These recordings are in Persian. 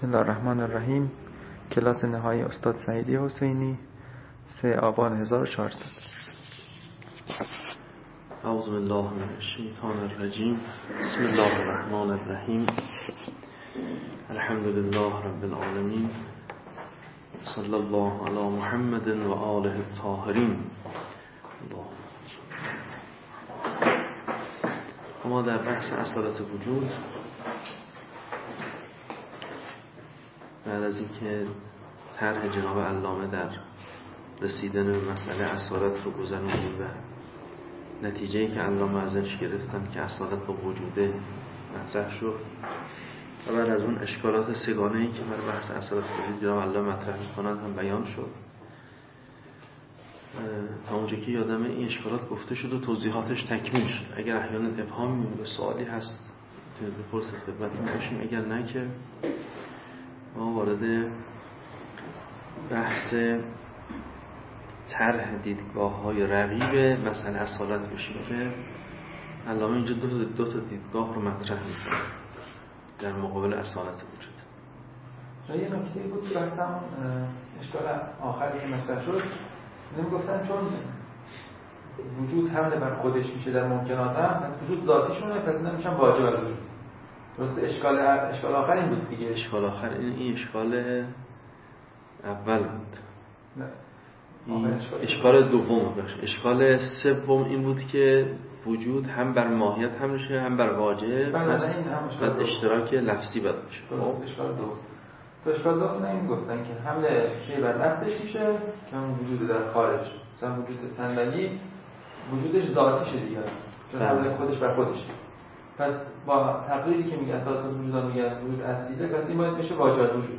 بسم الله الرحمن الرحیم. کلاس نهایی استاد سعیدی حسینی، 3 آبان 1400. اعوذ بالله من الشیطان الرجیم. بسم الله الرحمن الرحیم. الحمد لله رب العالمین. صلی الله علی محمد و آله الطاهرین. ما در بحث اصالت وجود بعد از اینکه طرح جناب علامه در رسیدن به مسئله اصالت رو گذروندیم و نتیجه‌ای که علامه ازش گرفتن که اصالت با وجوده مطرح شد و بعد از اون اشکالات سگانه‌ای که برای بحث اصالت وجود جناب علامه مطرح می‌کنند هم بیان شد. تا اونجا که یادمه این اشکالات گفته شد و توضیحاتش تکمیل شد. اگر احیانا ابهامی و سوالی هست میتونید بپرسید خدمتتون باشیم، اگر نه که ما وارد بحث طرح دیدگاه‌های رقیب مسئله اصالت بشیم که علامه اینجا دو تا دیدگاه رو مطرح می‌کنه در مقابل اصالت وجود. یه نکته بود که بحث همون اشکال آخری که مطرح شد، نمی‌گفتن چون وجود حمله بر خودش میشه در ممکنات هم، پس وجود ذاتیشونه، پس اینا میشن واجب الوجود. درسته؟ اشکال آخر این بود دیگه. اشکال آخر این اشکال اول بود. نه. اشکال دوم باشه. اشکال سوم این بود که وجود هم بر ماهیت هم میشه هم بر واجب، بعد اشتراک لفظی باید میشه. اشکال دوم. تو اشکال دوم نمیگفتن که حمله شی بر نفسش میشه که همون وجود در خارج. مثلا وجود صندلی وجودش ذاتیشه دیگه. چون حمله خودش بر خودشه. پس با تقریری که میگه اساس وجودان میگه وجود اصلیه، پس این باید میشه واجب وجود.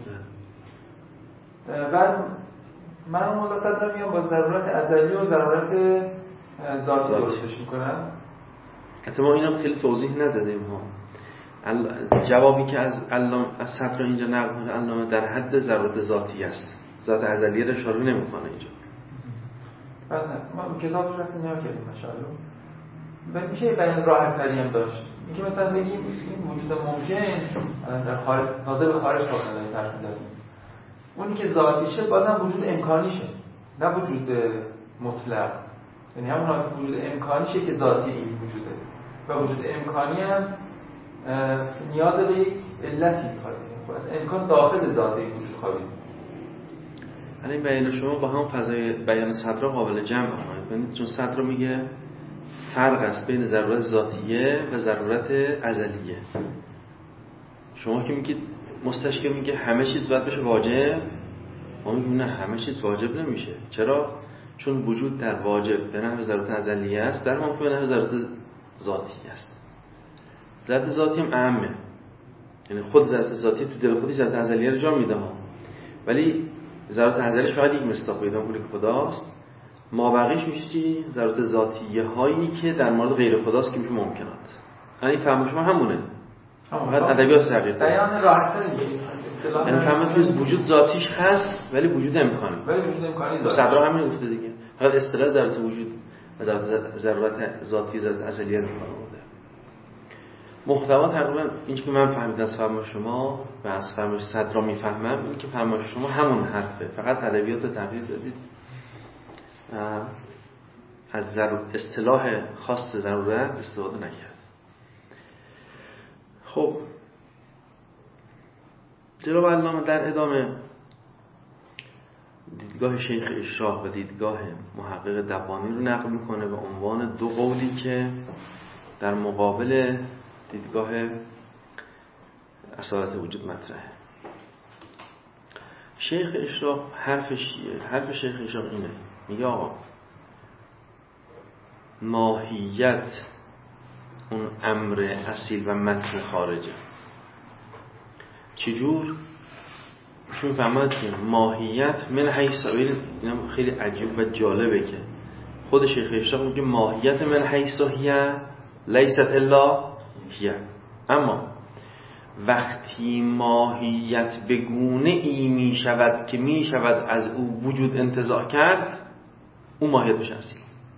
بعد من مولا صدر میام با ضرورت ازلی و ضرورت ذاتی درستش میکنم. حتی ما اینو خیلی توضیح ندادیم ها. جوابی که از صدر اینجا نقل میکنه علامه در حد ضرورت ذاتی است. ذات ازلی رو اشاره نمیکنه اینجا. بعد ما کتاب رفتیم نیا کردیم ماشاءالله. و میشه بیان راحت تری هم داشت. اینکه مثلا بگیم این وجود ممکن در خارج ناظر به خارج قابل طرح می‌ذاریم. اونی که ذاتیشه بازم وجود امکانیشه، نه وجود مطلق. یعنی همون وجود امکانیشه که ذاتی این وجوده و وجود امکانی هم نیاز به یک علتی میخواد. خب امکان داخل ذات این وجود خوابید. الان بیان شما با هم فضای بیان صدر قابل جمع کنید، چون صدر میگه فرق است بین ضرورت ذاتیه و ضرورت ازلیه. شما که میگید مستشکل میگه همه چیز باید بشه واجب، ما میگیم نه، همه چیز واجب نمیشه. چرا؟ چون وجود در واجب به نحو ضرورت ازلیه است، در ممکن به نحو ضرورت ذاتی است. ضرورت ذاتی هم اهمه، یعنی خود ضرورت ذاتی تو دل خودی ضرورت ازلیه رو جا میده ها، ولی ضرورت ازلیش فقط یک مصداق پیدا کنه که خداست. ما بقیش میشه چی؟ ضرورت ذاتیه هایی که در مورد غیر خداست که میشه ممکنات. یعنی فهم شما همونه، فقط ادبیات تغییر داده. بیان راحت تری اصطلاح. یعنی فهمید وجود ذاتیش هست ولی وجود امکانی. ولی وجود امکانی ذاتی. صدرا همین گفته دیگه. فقط اصطلاح ضرورت وجود و ضرورت ذاتی ضرورت ازلیه رو می‌کنه. محتوا تقریبا این که من فهمیدم از فرمایش شما و از فرمایش صدرا میفهمم این که فرمایش شما همون حرفه، فقط ادبیات رو تغییر دادید. از اصطلاح خاص ضرورت استفاده نکرد. خب جناب علامه در ادامه دیدگاه شیخ اشراق و دیدگاه محقق دبانی رو نقل میکنه به عنوان دو قولی که در مقابل دیدگاه اصالت وجود مطرحه. شیخ اشراق حرف شیخ اشراق اینه، میگه آقا ماهیت اون امر اصیل و متن خارجه. چجور؟ چون فهمد که ماهیت من حیث، اینم خیلی عجیب و جالبه که خود شیخ اشراق میگه ماهیت من حیث هیه لیست الا هیه، اما وقتی ماهیت به گونه ای می شود که می شود از او وجود انتزاع کرد، اون ماهیت بشه اصیل.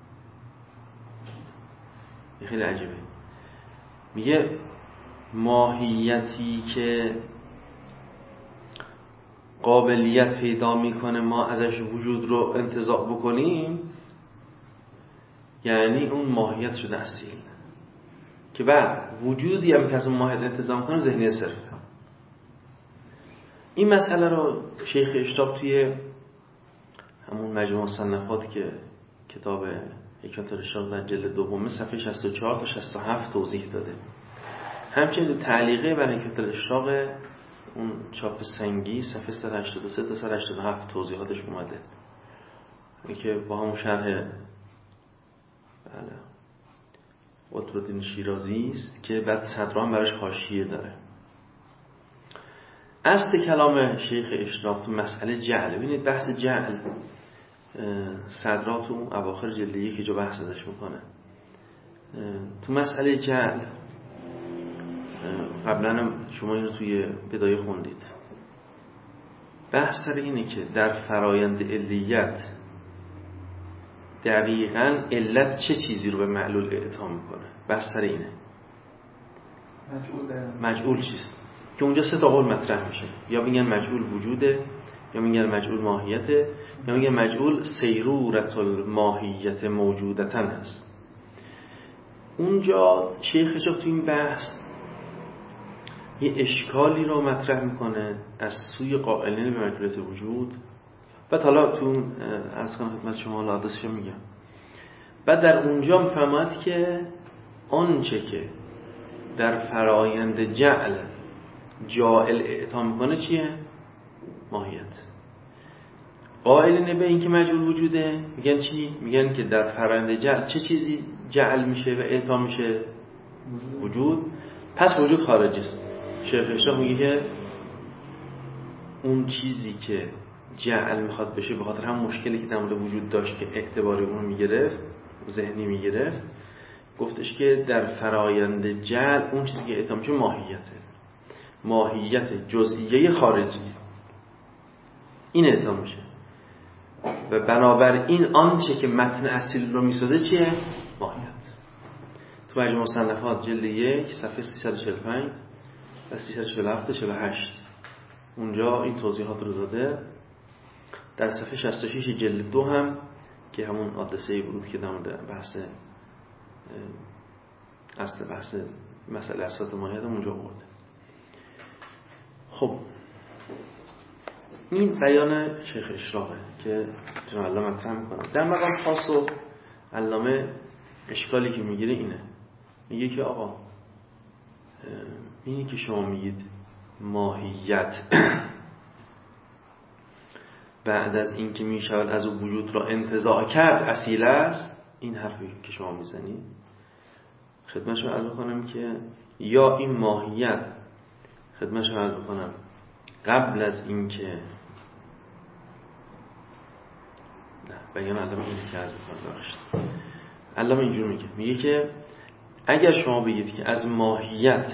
خیلی عجیبه. میگه ماهیتی که قابلیت پیدا میکنه ما ازش وجود رو انتزاع بکنیم، یعنی اون ماهیت شده اصیل، که بعد وجودی هم که از اون ماهیت انتزاع میکنه ذهنی صرفه. این مسئله رو شیخ اشتاق توی همون مجموع مصنفات که کتاب حکمت الاشراق در جلد دوم صفحه 64 تا 67 توضیح داده. همچنین تعلیقه بر حکمت الاشراق اون چاپ سنگی صفحه 183 تا 187 توضیحاتش اومده، این که با همون شرح قطب‌الدین شیرازی است که بعد صدرا هم براش حاشیه داره. اصل کلام شیخ اشراق تو مسئله جعل، ببینید بحث جعل صدرا تو اواخر جلد 1 که جا بحث ازش میکنه. تو مسئله جعل قبلا شما اینو توی بدایه خوندید. بحث سر اینه که در فرایند علیت دقیقاً علت چه چیزی رو به معلول اعطا میکنه. بحث سر اینه مجعول چیست، که اونجا 3 قول مطرح میشه. یا میگن مجعول وجوده، یا میگن مجعول ماهیته، یا میگن مجعول سیرورت الماهیت موجودتن هست. اونجا شیخ اشراق تو این بحث یه اشکالی رو مطرح میکنه از سوی قائلین به مجعولیت وجود. بعد حالا تو از کنم خدمت شما لادسشو میگم. بعد در اونجا میفهمد که آنچه که در فرایند جعل جاعل اعطا میکنه چیه؟ ماهیت. قائلین به این که مجعول وجوده میگن چی؟ میگن که در فرایند جعل چه چیزی جعل میشه و اعطا میشه؟ وجود. پس وجود خارجی است. شیخ اشراق میگه که اون چیزی که جعل میخواد بشه به خاطر هم مشکلی که در مورد وجود داشت که اعتباری اون میگرفت، ذهنی میگرفت، گفتش که در فرایند جعل اون چیزی که اعطا میشه ماهیت جزئیه خارجی این اعطا میشه و بنابراین آنچه که متن اصیل رو میسازه چیه؟ ماهیت. تو مجموع مصنفات جلد 1 صفحه 345 و 347 تا 48 اونجا این توضیحات رو داده. در صفحه 66 جلد 2 هم که همون آدرسه بود که در مورد بحث مسئله اساس ماهیت اونجا بود. خب این بیان شیخ اشراقه که جناب علامه مطرح میکنه. در مقام خاص و علامه اشکالی که میگیره اینه، میگه که آقا اینی که شما میگید ماهیت بعد از این که میشود از او وجود را انتزاع کرد اصیل است، این حرفی که شما میزنید خدمت شما عرض بکنم که یا این ماهیت خدمت شما عرض بکنم قبل از این که بیان علامه این که عرض بکنم علامه اینجور میگه که اگر شما بگید که از ماهیت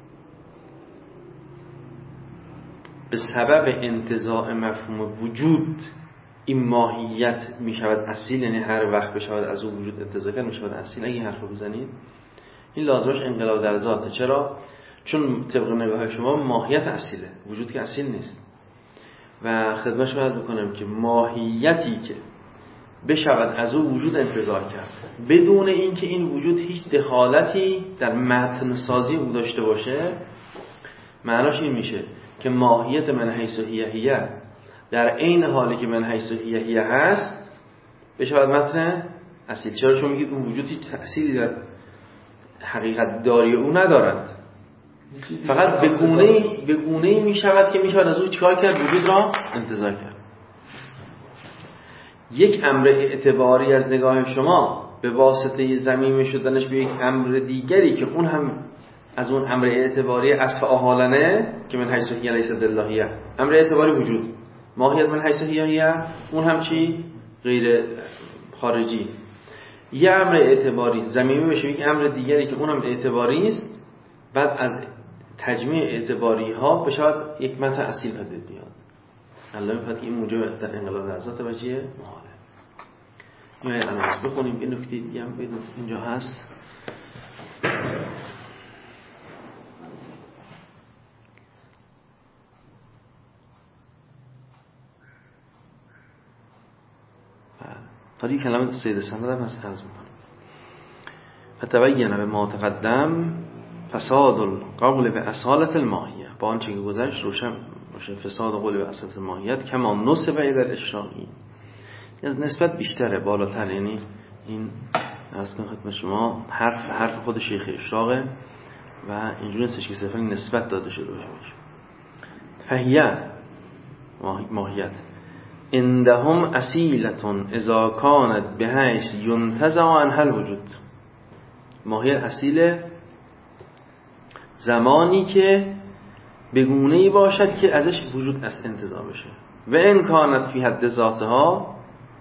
به سبب انتزاع مفهوم وجود این ماهیت می شود اصیل، یعنی هر وقت بشود از او وجود انتزاع کرد می شود اصیل، اگه این حرف رو بزنید این لازمش انقلاب در ذاته. چرا؟ چون طبق نگاه شما ماهیت اصیله، وجود که اصیل نیست. و خدمت شما عرض بکنم که ماهیتی که بشود از او وجود انتزاع کرد بدون اینکه این وجود هیچ دخالتی در متن سازی او داشته باشه، معناش این میشه که ماهیت من حیث هیه در عین حالی که من حیث هیه هست بشود متن اصیل. چرا؟ چون میگید اون وجود هیچ تأثیری در حقیقت داری او ندارد، فقط به گونه‌ای میشود که میشود از او چیکار کرد؟ وجود را انتزاع کرد. یک امر اعتباری از نگاه شما به واسطه ضمیم شدنش به یک امر دیگری که اون هم از اون امر اعتباری اصف آحالنه که من حیث هیه لیس دلهیه، امر اعتباری وجود، ماهیت من حیث هیه اون هم چی؟ غیر خارجی. یه امر اعتباری ضمیمه بشه یک امر دیگری که اون هم اعتباری است، بعد از تجمیع اعتباری ها بشود یک متن اصیل پدید بیاد. الله می‌خواد که این موجب در انقلاب در ذات وجهه محاله. میاید الان بخونیم این نکته دیگه هم بدون اینجا هست. حالا این کلمه سید سند هم هست عرض میکنم. فتبین به ما تقدم فساد القول به اصالت الماهیه، با آنچه که گذشت روشن فساد قول به اصالت الماهیت کما نسبه الی الاشراقی، از نسبت بیشتره، بالاتر. یعنی این عرض کنم خدمت شما حرف خود شیخ اشراقه و اینجوری نیستش که صرفا نسبت داده شده باشه. فهیه ماهیت عندهم اصیلتون اذا کانت بحیث ینتزع عنها الوجود. ماهیت اصیله زمانی که به گونه‌ای باشد که ازش وجود از انتزاع بشه. و ان کانت فی حد ذاتها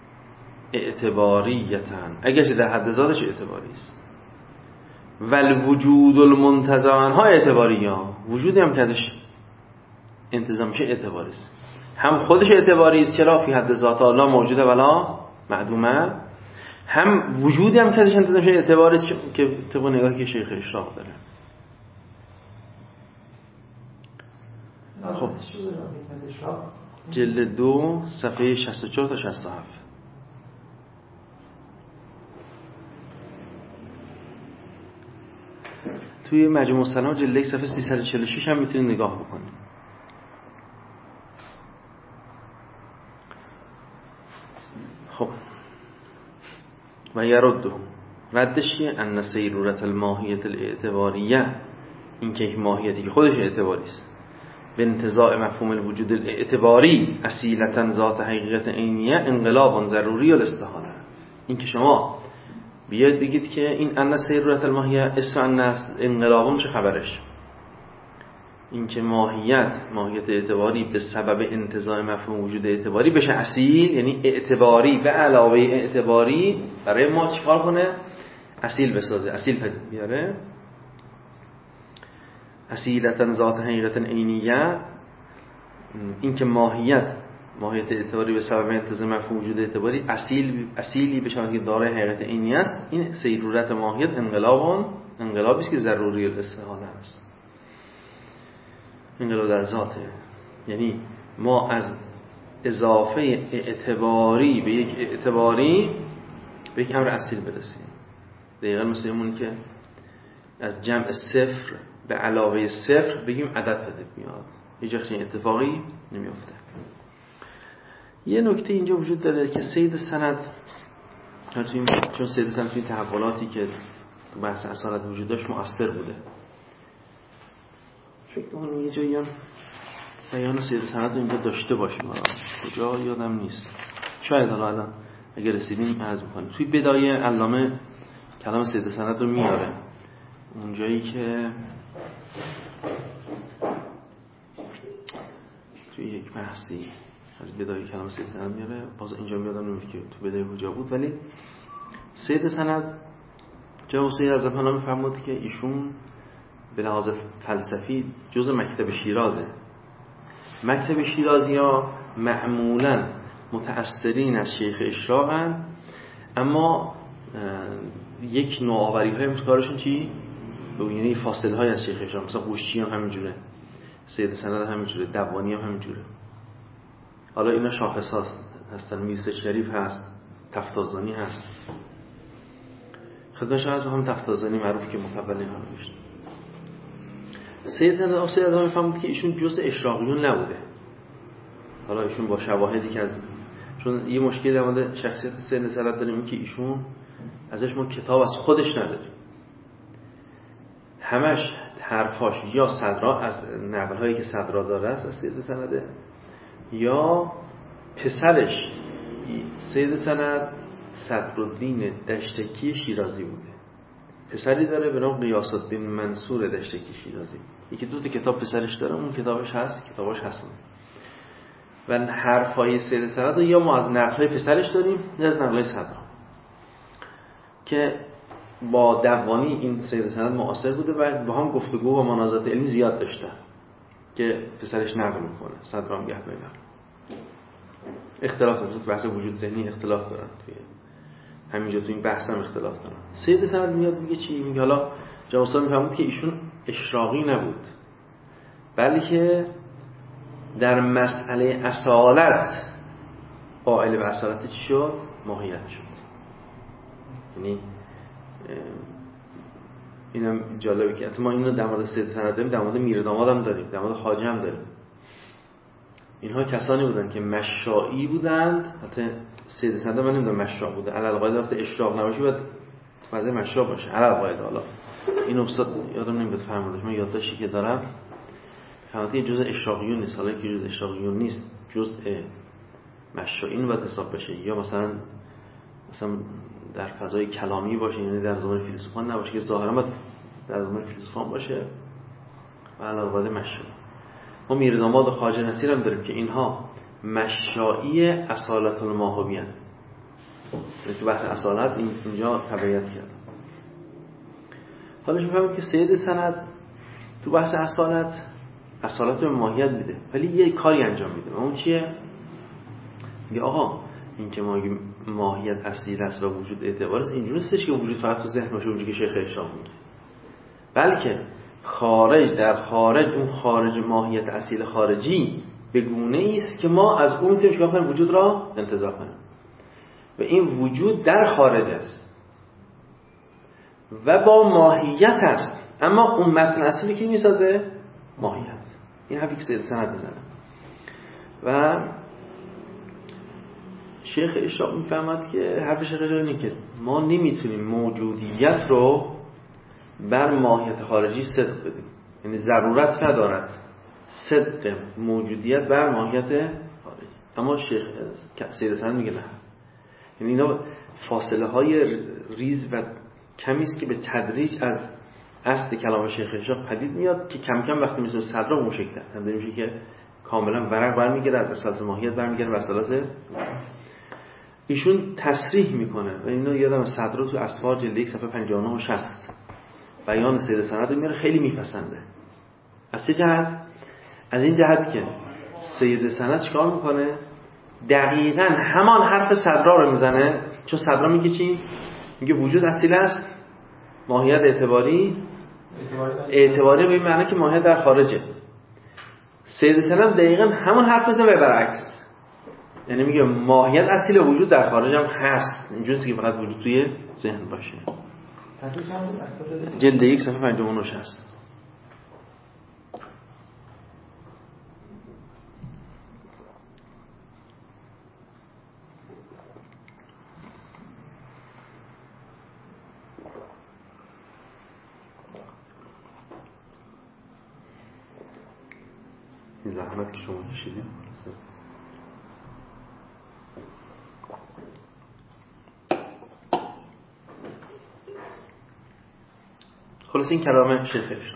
اعتباریتن، اگرچه در حد ذاتش اعتباری است. والوجود المنتزع عنها اعتباریه، وجودی هم که ازش انتزاع میشه اعتباری است. هم خودش اعتباری است، چرا فی حد ذات لا موجوده ولا معدومه، هم وجودی هم که ازش انتزاع میشه اعتباری است که طبق نگاهی که شیخ اشراق داره. خب جلد 2 صفحه 64 تا 67. توی مجموع السلام جلد 1 صفحه 346 هم میتونید نگاه بکنید. خب و یردو ردش که ان سیرورت الماهیت الاعتباریه، این که ماهیتی که خودش اعتباری است، به انتزاع مفهوم الوجود الاعتباری اصیلتا ذات حقیقت عینیه انقلاب ضروری الاستحاله. این که شما بیاید بگید که این ان سیرورت الماهیه اسم انقلاب چه خبرش؟ این که ماهیت اعتباری به سبب انتزاع مفهوم وجود اعتباری بشه اصیل، یعنی اعتباری به علاوه اعتباری برای ما چیکار کنه؟ اصیل بسازه، اصیل پدید بیاره. اصیلتا ذات حقیقت عینیه، این که ماهیت اعتباری به سبب انتزاع مفهوم وجود اعتباری اصیلی بشه که دارای حقیقت عینی است، این سیرورت ماهیت انقلابی است که ضروری الاستحاله است. انقلاب در ذاته، یعنی ما از اضافه اعتباری به یک اعتباری به یک امر اصیل برسیم. دقیقا مثل همونی که از جمع صفر به علاوه صفر بگیم عدد پدید میاد، هیچ وقت این اتفاقی نمیفته. یه نکته اینجا وجود داره که سید سند، چون سید سند توی تحولاتی که تو بحث اصالت وجود داشت مؤثر بوده، فکر کنم یه جایی هم بیان سید سند رو اینجا داشته باشیم، کجا یادم نیست، شاید الان اگر رسیدیم عرض می‌کنیم. توی بدایه علامه کلام سید سند رو میاره، اونجایی که توی یک بحثی از بدایه کلام سید سند میاره، باز اینجا میادم نمیده که تو بدایه کجا بود، ولی سید سند جا حسین از افغانه میفرمود که ایشون به لحاظ فلسفی جز مکتب شیرازه. مکتب شیرازی ها معمولا متأثرین از شیخ اشراقن، اما یک نوآوری های کارشون چی؟ یعنی فاصله های از شیخ اشراق، مثلا قوشچی هم همینجوره، سید سند همینجوره، دوانی هم همینجوره. حالا اینا شاخص هستن، میرزا شریف هست، تفتازانی هست، خدمت شما هم تفتازانی معروف که متولی هم نوشت. سید سند میفهمید که ایشون جزء اشراقیون نبوده. حالا ایشون با شواهدی که از، چون یه مشکلی در مورد شخصیت سید سند داریم، این که ایشون ازش ما کتاب از خودش نداریم، همش حرفاش یا صدرا از نقل‌هایی که صدرا داره است از سید سند، یا پسرش سید سند صدرالدین دشتکی شیرازی بوده، پسری داره به نام غیاث الدین منصور دشتکی شیرازی. یکی دو تا کتاب پسرش داره، اون کتاباش هست. و حرفای سید سند یا ما از نقل‌های پسرش داریم یا از نقل‌های صدرا، که با دوانی این سید سند معاصر بوده و با هم گفتگو و مناظرات علمی زیاد داشته که پسرش نقل میکنه، صدرا هم گهبه نقل. اختلاف دارن، بحث وجود ذهنی اختلاف دارن، توی همینجا تو این بحث هم اختلاف دارن. سید سند میاد میگه چی؟ میگه حالا جواسا میفهمید که ایشون اشراقی نبود، بلکه در مسئله اصالت قائل به اصالت چی شد؟ ماهیت شد. یعنی اینم جالبه که ما اینو در مورد سید سند داریم، در مورد میرداماد هم داریم، در مورد خواجه هم داریم. اینها کسانی بودن که مشائی بودند. حتی سید سند من نمیدونم مشاء بوده، علی القاعده وقتی اشراق نباشه باید فاز مشاء باشه علی القاعده. حالا این استاد یادم نمیاد فرمودش، من یادداشتی که دارم فهمیدم جزء اشراقیون نیست. حالا که جزء اشراقیون نیست، جزء مشائی باید حساب بشه، یا مثلا در فضای کلامی باشه، یعنی در زمان فیلسوفان نباشه که ظاهرا باید در زمان فیلسوفان باشه و علی القاعده مشائی. ما میرداماد و خواجه نصیر هم داریم که اینها مشائی اصالت الماهوی هستند. تو بحث اصالت اینجا تبعیت کرد. حالا می‌فهمیم که سید سند تو بحث اصالت به ماهیت میده، ولی یه کاری انجام میده. اون چیه؟ میگه آقا این که ماهیت اصلی است و وجود اعتبار است، اینجوری نیستش که وجود فقط تو ذهن باشه، اونجوری که شیخ اشراق میگه، بلکه در خارج اون خارج ماهیت اصیل خارجی به گونه‌ای است که ما از اون میتونیم چیکار کنیم؟ وجود را انتزاع کنیم. و این وجود در خارج است و با ماهیت است، اما اون متن اصلی که میسازه ماهیت. این حرفی که سید سند میزنه و شیخ اشراق میفهمد که حرف شیخ اشراق اینه که ما نمیتونیم موجودیت رو بر ماهیت خارجی صدق بدیم، یعنی ضرورت ندارد صدق موجودیت بر ماهیت خارجی. اما شیخ سید سند میگه نه، یعنی اینا فاصله های ریز و کمی است که به تدریج از اصل کلام شیخ اشراق پدید میاد که کم کم وقتی مثل صدرا اون شکل هم میشه که کاملا ورق برمیگره، از اصالت ماهیت برمیگره به اصالت. ایشون تصریح میکنه و اینو یادم صدرا تو اسفار جلد 1 صفحه 59 و 60 بیان سید سند رو میاره، خیلی میپسنده. از چه جهت؟ از این جهت که سید سند چیکار میکنه؟ دقیقاً همان حرف صدرا رو میزنه. چون صدرا میگه چی؟ میگه وجود اصیل است، ماهیت اعتباری به این معنی که ماهیت در خارجه. سید سند دقیقاً همون حرف میزنه و برعکس، یعنی میگه ماهیت اصیل وجود در خارج هم هست، اینجوریه که فقط وجود توی ذهن باشه. جلد 1 صفحه 59 و 60. این زحمت که شما کشیدید خلاص این کلام شیخ اشراق.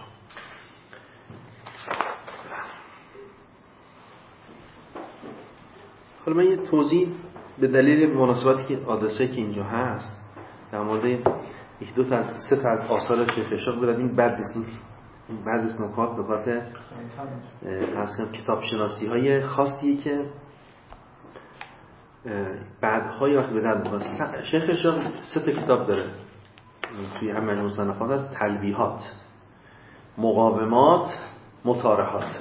حالا من یه توضیح به دلیل مناسبتی که آدرسه که اینجا هست در مورد یک دو تا از سه تا از آثار شیخ اشراق بدم. این بد نیست، این بعضی از نکات اصلا کتاب شناسی های خاصیه که بعدهای وقت به درد می‌خوره. شیخ اشراق سه تا کتاب داره توی هم مجموع مصنفات هست: تلویحات، مقاومات، مطارحات.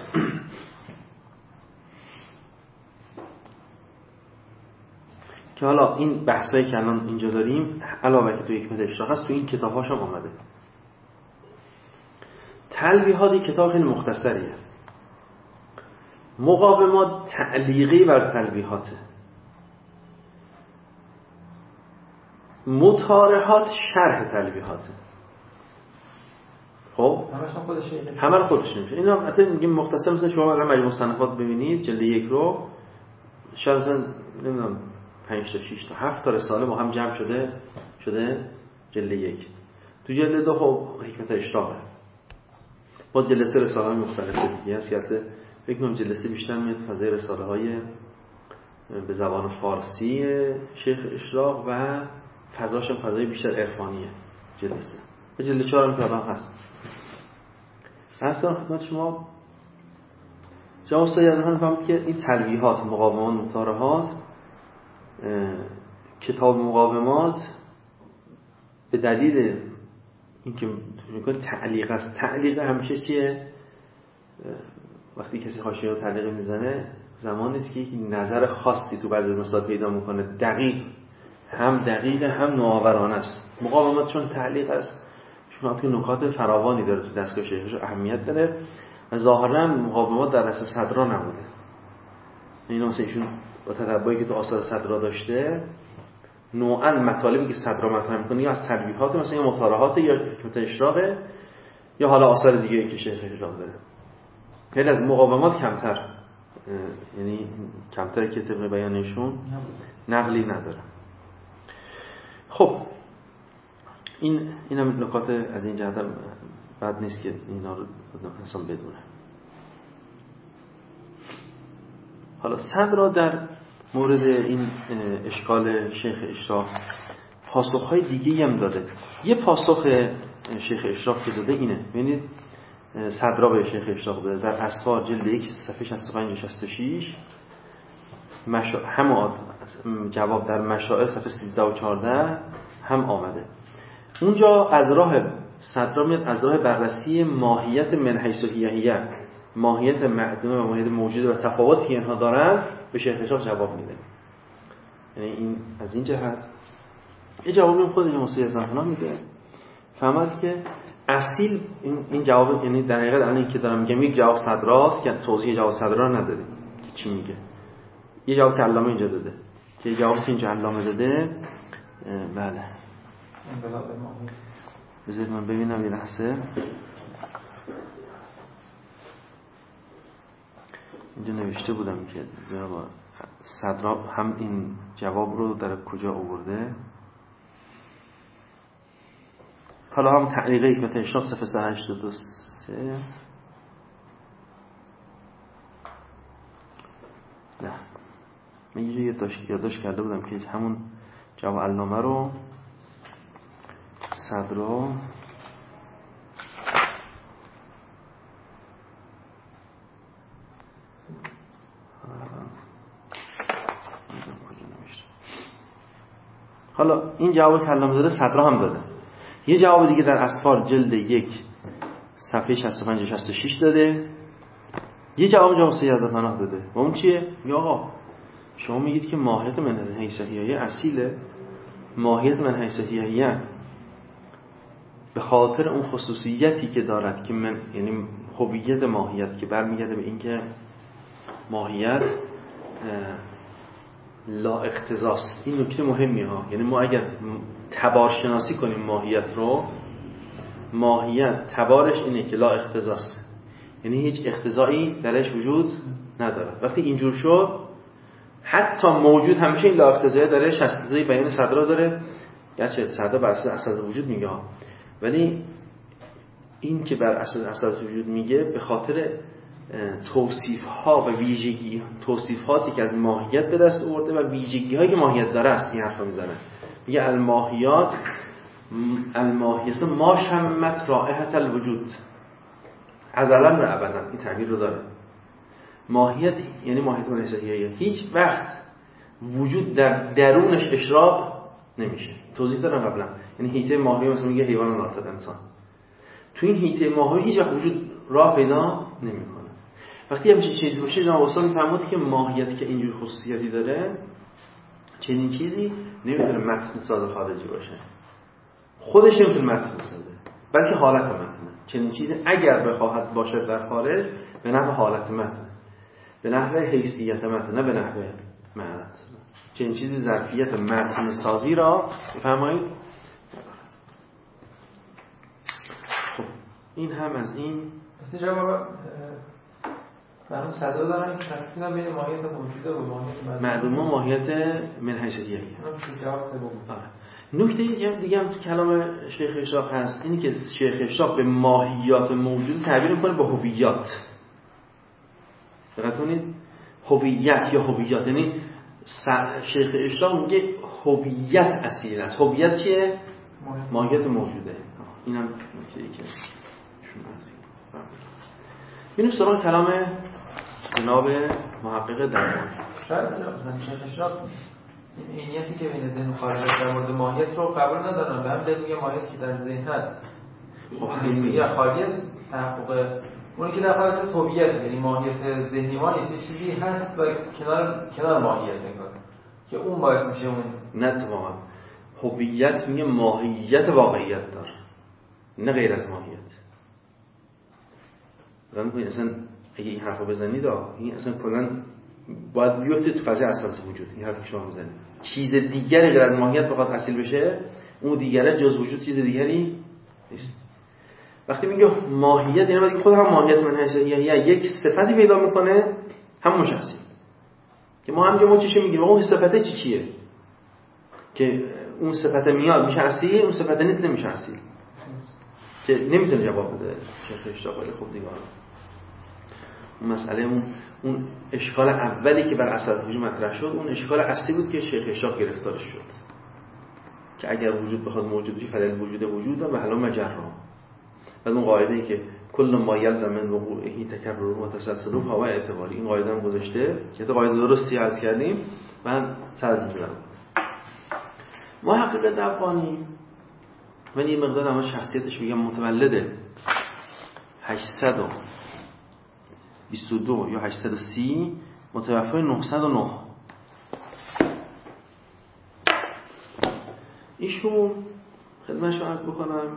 که حالا این بحثایی که الان اینجا داریم علاوه که توی حکمت اشراق هست، توی این کتاب‌هاش هم آمده. تلویحات یک کتاب خیلی مختصریه. مقاومات تعلیقی بر تلویحاته. مطارحات شرح تلویحاته. خب همه رو خودش نمیشه. اینا البته میگیم مختصر، مثلا شما الان مجموع مصنفات ببینید جلد 1 رو شاید مثلا نمیدونم 5 تا 6 تا 7 تا رساله با هم جمع شده جلد 1. تو جلد 2 خب حکمت اشراقه. با جلد 3 رساله مختلفه دیگه هست که فکر کنم جلد 3 بیشتر میاد فضای رساله های به زبان فارسی شیخ اشراق و فضاش هم فضای بیشتر عرفانیه جلد 3. و جلد 4 هم که الان هست. اصلا خدمت شما استاد فهمید که این تلویحات، مقاومات، مطارحات، کتاب مقاومات به دلیل اینکه میگن تعلیق است. تعلیق همیشه چیه؟ وقتی کسی حاشیه رو تعلیق میزنه زمانی است که یک نظر خاصی تو بعضی از مسائل پیدا میکنه، دقیق هم دقیقه هم نوآورانه است. مقاومت چون تعلیق است، چون که نکات فراوانی داره تو دستگاه شیخ اهمیت داره و ظاهرا مقاومت در اصل صدرا نبوده. اینا مثلا ایشون با تتبعی که تو آثار صدرا داشته نوعاً مطالبی که صدرا مطرح می‌کنه یا از تلویحات مثلا یا مطالعات یا حکمت اشراقه یا حالا آثار دیگه‌ای که شیخ اشراق داره. خیلی از مقاومات کمتر، یعنی کمتر که طبق بیانشون نقلی نداره. خب این هم نکات از این جهت بد نیست که اینا رو انسان بدونه. حالا صدرا در مورد این اشکال شیخ اشراق پاسخ‌های دیگه‌ای هم داده. یه پاسخ شیخ اشراق که داده اینه، ببینید صدرا به شیخ اشراق داده در اسفار جلد 1 صفحه 65 66 هم جواب در مشائر صفحه 13 و 14 هم آمده. اونجا از راه صدرا میاد از راه بررسی ماهیت من حیث هیه، ماهیت معدومه و ماهیت موجوده و تفاوتی که اینها دارن به شیخ اشراق جواب میده. یعنی این از این جهت یه جوابی خود موسی زنخنا میده، فهمد که اصیل این جواب، یعنی در حقیقت الان این که دارم میگم یک جواب صدراست که توضیح جواب صدرا ندادیم که چی میگه. یه جواب که علامه اینجا داده که یه جوابی که اینجا علامه داده. بله بذارید من ببینم یه لحظه. اینجا نوشته بودم که با صدرا هم این جواب رو در کجا آورده. حالا هم تعلیق حکمت اشراق صفحه 183. نه من یه یادداشت کرده بودم که همون جواب علامه رو صدرا حالا این جواب که علامه داده صدرا هم داده. یه جواب دیگه در اسفار جلد 1 صفحه 65 و 66 داده. یه جواب جامعه سید پناه داده. و اون چیه؟ یا آقا شما میگید که ماهیت من حیث هیه اصیله، ماهیت من حیث هیه به خاطر اون خصوصیتی که دارد که من، یعنی هویت ماهیت که برمیگرده به این که ماهیت لا اقتضاست. این نکته مهمی ها. یعنی ما اگر تبار شناسی کنیم ماهیت رو، ماهیت تبارش اینه که لا اقتضاست، یعنی هیچ اقتضایی درش وجود نداره. وقتی اینجور شد حتی موجود همیشه این لا اقتضایی درش هست. اقتضایی بیان صدرا داره، گرچه صدرا بر اساس اصل وجود میگه، ولی این که بر اساس اصل وجود میگه به خاطر توصیف‌ها و ویژگی توصیفاتی که از ماهیت به دست آورده و ویژگی‌هایی که ماهیت داره است. این حرفا میزنه، میگه الماهیات ما شمت رائحة الوجود ازلا و ابدا. این تعبیر رو داره. ماهیت یعنی ماهیت منحصریه، هیچ وقت وجود در درونش اشراق نمیشه. توضیح دادم قبلا. یعنی هیته ماهی مثلا میگه حیوان ناطق انسان، تو این هیته ماهی هیچ وقت وجود راه پیدا نمیکنه. وقتی همچین چیزی باشه جناب استاد میفهمید که ماهیتی که اینجور خصوصیتی داره، چنین چیزی نمیتونه متن ساز خارجی باشه، خودش نمیتونه متن بسازه، بلکه حالت متن. چنین چیزی اگر بخواهد باشد در خارج به نحو حالت متن، به نحو حیثیت متن، نه به نحو معنی. چنین چیزی ظرفیت متن سازی را بفرمایید. خب این هم از این. پس جواب برام صدر دارن که تفکیل بین ماهیت موجوده و ماهیت معدومه، ماهیت من حیث هیه. جواب سوم. نکته دیگه هم تو کلام شیخ اشراق هست، اینی که شیخ اشراق به ماهیات موجود تعبیر میکنه به هویت. دقت کنید، هویت یا هویت، یعنی شیخ اشراق میگه هویت اصیل است. هویت چیه؟ ماهیت موجوده. اینم نکته‌ای که شما هست. ببینیم سراغ کلام جناب محقق درمانی. شاید شیخ اشراق این عینیتی که بین ذهن و خارج در مورد ماهیت رو قبول ندارن، به هم دل میگه ماهیت که در ذهن هست. خب این میگه خالی از تحقق اونی که در خارج از هویت، یعنی ماهیت ذهنی ما نیست، چیزی هست و کنار ماهیت انگار. که اون باعث میشه اون نه اتفاقا هویت میگه ماهیت واقعیت داره، نه غیر از ماهیت. مثلا اصلا اگه این حرفو بزنید این اصلا کلا باید بیفته تو فضای اصالت وجود. این حرفی که شما میزنید چیز دیگری غیر از ماهیت بخواد اصیل بشه، اون دیگره جز وجود چیز دیگری نیست. وقتی میگه ماهیت یعنی باید خود هم ماهیت من هست، یا یک صفتی پیدا میکنه همون شخصی که ما هم ما چیشو میگیم اون صفته چیه که اون صفته میاد میشه اصیل، اون صفته نمیشه اصیل، که نمیتونه جواب بده شیخ اشتاق. ولی خب دیگه اون مسئله اون اشکال اولی که بر اصل وجود مطرح شد، اون اشکال اصلی بود که شیخ اشتاق گرفتارش شد که اگر وجود بخواد موجود بشه فدل وجود و حالا مجرا. بعد اون قاعده ای که کل ما یلزم من وقوعه تکرر و تسلسل فهو اعتباری، این قاعده هم گذاشته که قاعده درستی عرض کردیم. من سر می‌ذارم ما حقیقت افغانی من یه مقدار اما شخصیتش میگم متولد 822 یا 830 متوفی 909. ایشون خدمتش عرض بکنم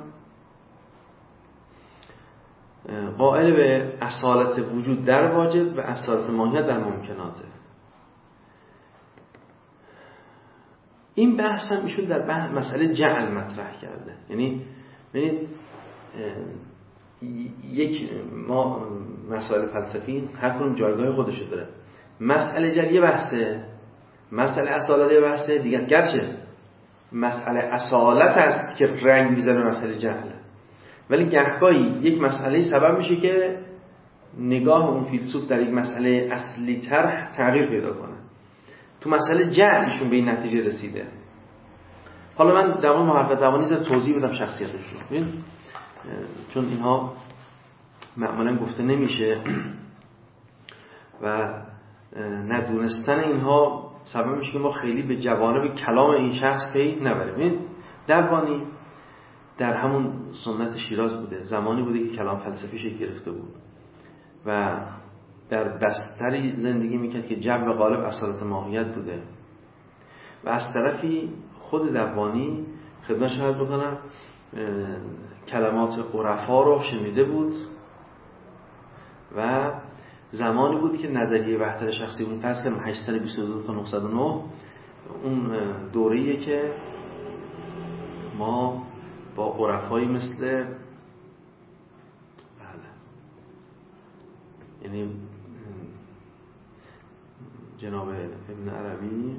قائل به اصالت وجود در واجب و اصالت ماهیت در ممکناته. این بحث هم ایشون در مسئله جعل مطرح کرده. یعنی یک ما مسائل فلسفی هر کدوم جایگاه خودش داره. مسئله جعل بحثه، مسئله اصالت بحثه دیگه. گرچه مسئله اصالت است که رنگ میزنه مسئله جعل، ولی گهگاهی یک مسئله سبب میشه که نگاه اون فیلسوف در یک مسئله اصلی تر تغییر پیدا کنه. تو مسئله جعل ایشون به این نتیجه رسیده. حالا من در مورد محقق دوانی توضیح بدم شخصیتش رو، چون اینها معمولا گفته نمیشه و ندونستن اینها سبب میشه که ما خیلی به جوانب کلام این شخص پی نبریم. دوانی در همون سنت شیراز بوده، زمانی بوده که کلام فلسفی شکل گرفته بود و در بستری زندگی میکرد که جو غالب اصالت ماهیت بوده و از طرفی خود دوانی خدمت شاید بکنم کلمات عرفا رو شنیده بود و زمانی بود که نظریه وحدت شخصی اون پس که 822 تا 909 اون دوره‌ایه که ما با عرفایی مثل یعنی جناب ابن عربی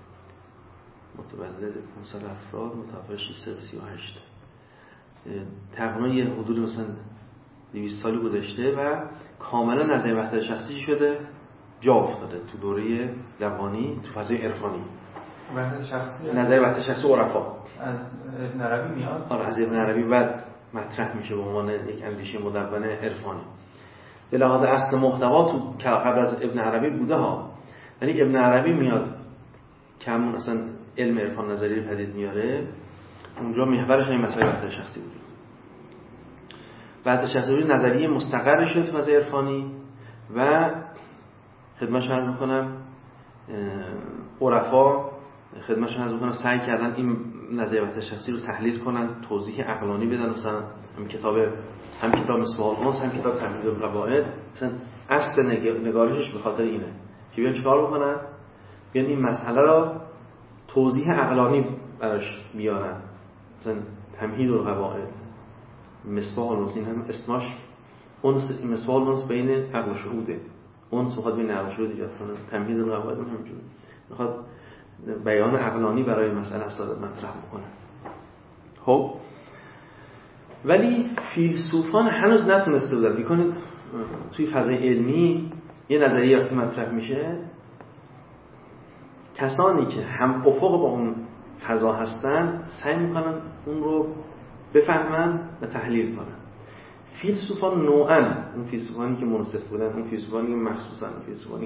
متولد 570 متوفی 638 تقریبا یه حدود مثلا 200 سالی گذشته و کاملا نظریه وحدت شخصی شده جا افتاده تو دوره دوانی تو فضای عرفانی. وحدت شخصی نظریه وحدت شخصی عرفا از ابن عربی میاد. آره از ابن عربی بعد مطرح میشه به عنوان یک اندیشه مدون عرفانی. به لحاظ اصل محتوا تو قبل از ابن عربی بوده ها، ولی ابن عربی میاد که همون اصلا علم عرفان نظری پدید میاره، اونجا محورش این مسئله وحدت شخصی بود. وحدت شخصی بود نظریه مستقر شد تو فضای عرفانی و خدمتش عرض میکنم عرفا خدمتش عرض میکنم سعی کردن این نظریه وحدت شخصی رو تحلیل کنن، توضیح عقلانی بدن. مثلا هم کتاب مصباح الانس هم کتاب تمهید القواعد مثلا اصل نگارشش به خاطر اینه که بیان چیکار بکنن، بیان این مسئله رو توضیح عقلانی براش بیارن. مثلا تمهید القواعد مصباح الانس این هم اسمش اونس، مصباح الانس بین عقل و شهوده، اونس میخواد بین عقل و شهود ایجاد کنه، تمهید القواعد همینجوری میخواد بیان عقلانی برای مسئله اصالت مطرح بکنه. خب ولی فیلسوفان هنوز نتونسته بودن بکنید توی فضای علمی یه نظریه وقتی مطرح میشه کسانی که هم افق با اون فضا هستن سعی میکنن اون رو بفهمن و تحلیل کنن. فیلسوفان نوعاً اون فیلسوفانی که منصف بودن، اون فیلسوفانی که مخصوصاً فیلسوفانی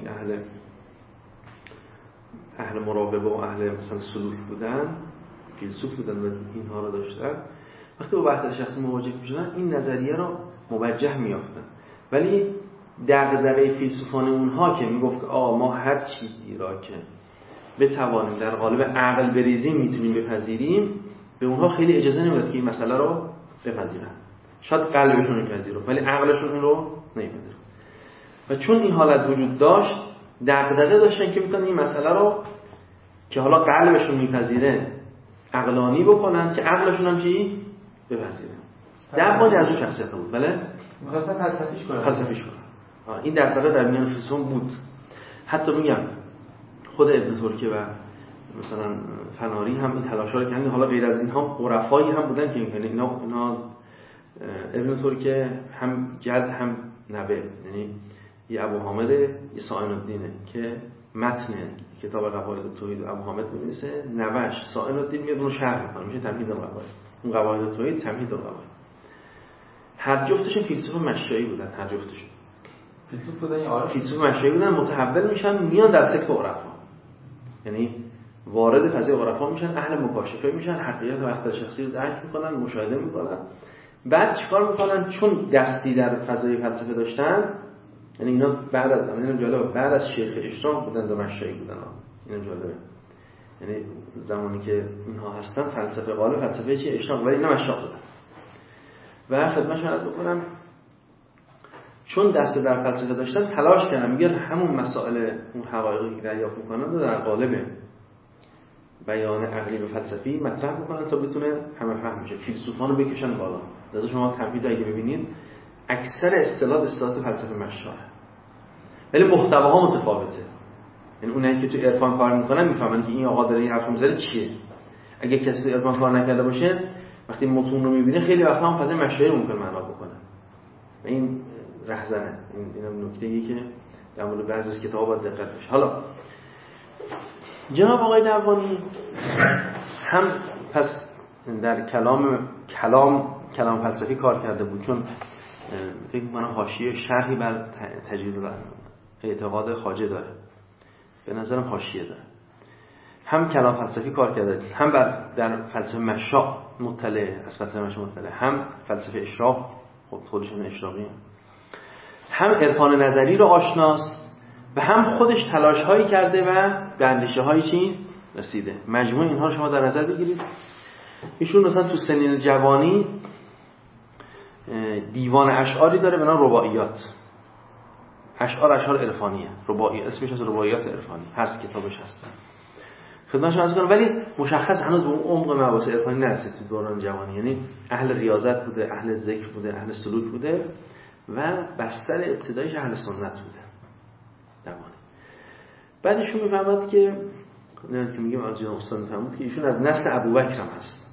اهل مراقبه و اهل مثلا سلوک بودن، فیلسوف بودن و اینها رو داشتن، وقتی با وحدت شخصی مواجه میشدن این نظریه رو موجه میافتن. ولی دغدغه فیلسوفان اونها که میگفت ما هر چیزی را که بتوانیم در قالب عقل بریزیم میتونیم بپذیریم، به اونها خیلی اجازه نمیداد که این مسئله رو بپذیرن. شاید قلبشون میپذیره ولی عقلشون این رو نمیپذیره. و چون این حالت وجود داشت دغدغه داشتن که میتونن این مسئله رو که حالا قلبشون میپذیره عقلانی بکنن که عقلشون هم چی بپذیره. دغدغه از اون شخصیت بود. بله می‌خواستن فلسفیش کنن. این دغدغه در میان فیلسوفان بود. حتی میگم خود ابن ترکیه و مثلا فناری هم این تلاش‌ها رو کردن. حالا غیر از اینها عرفایی هم بودن که اینا ابن ترکیه هم جد هم نبه، یعنی یه ابو حامد یه سائن الدینه که متن کتاب قواعد توحید ابو حامد می‌نویسه، نوش سائن الدین میاد اون رو شرح می‌کنه، میشه تمهید القواعد. اون قواعد توحید تمهید القواعد. هر جفتشون فیلسوف مشایی بودن، هر جفتشون فیلسوف بودن یا عارف؟ فیلسوف مشایی بودن، متحول میشن میان در سکت عرفا، یعنی وارد فضای عرفا میشن، اهل مکاشفه میشن، حقیقت وحدت شخصی رو درک میکنن، مشاهده میکنن. بعد چیکار میکنن؟ چون دستی در فضای فلسفه داشتن، یعنی اینا بعد از اینم جالبه، بعد از شیخ اشراق بودن و مشایی بودن. اینم جالبه، یعنی زمانی که اینها هستن فلسفه قالب فلسفه چی اشراق، ولی اینا مشایی بودن. و خدمتشون عرض بکنم چون دست در فلسفه داشتن تلاش کردن میگن همون مسائل اون حقایقی که دریافت میکنن رو در قالب بیان عقلی و فلسفی مطرح میکنن تا بتونه همه فهم بشه، فیلسوفان رو بکشن بالا. لذا شما تمهید اگه ببینید اکثر اصطلاحات فلسفه مشاه، ولی محتواها متفاوته. یعنی اونایی که تو عرفان کار میکنن میفهمن که این آقا داره این حرفو میزنه چیه. اگه کسی تو عرفان کار نکرده باشه وقتی متون رو میبینه خیلی وقتا هم فضای مشاهیر ممکن معنا بکنه. و این رهزنه، اینم نکته‌ایه که در مورد بعضی از کتابا باید دقت بشه. حالا جناب آقای دعوانی هم پس در کلام فلسفی کار کرده بود، چون فکر می‌کنم حاشیه شرحی بر تجدید اعتقاد خواجه داره، به نظرم حاشیه داره. هم کلام فلسفی کار کرده، هم در فلسفه مشاء مطلع، از فلسفه مشاء مطلع، هم فلسفه اشراق، خب خودشون اشراقی هم عرفان نظری رو آشناست و هم خودش تلاش‌هایی کرده و به اندیشه‌های چی رسیده. مجموع اینها رو شما در نظر بگیرید. ایشون مثلا تو سنین جوانی دیوان اشعاری داره به نام رباعیات. اشعار عرفانیه، رباعی اسمش از رباعیات عرفانی هست، کتابش هست. خدمتشون عرض کنم ولی مشخص هنوز به اون عمق مباحث عرفانی نرسید تو دوران جوانی. یعنی اهل ریاضت بوده، اهل ذکر بوده، اهل سلوک بوده و بستر ابتدایش اهل سنت بوده. دوانی. بعدشون میفهمد که نه که میگم از جناب استاد میفهمد که ایشون از نسل ابوبکر هم هست.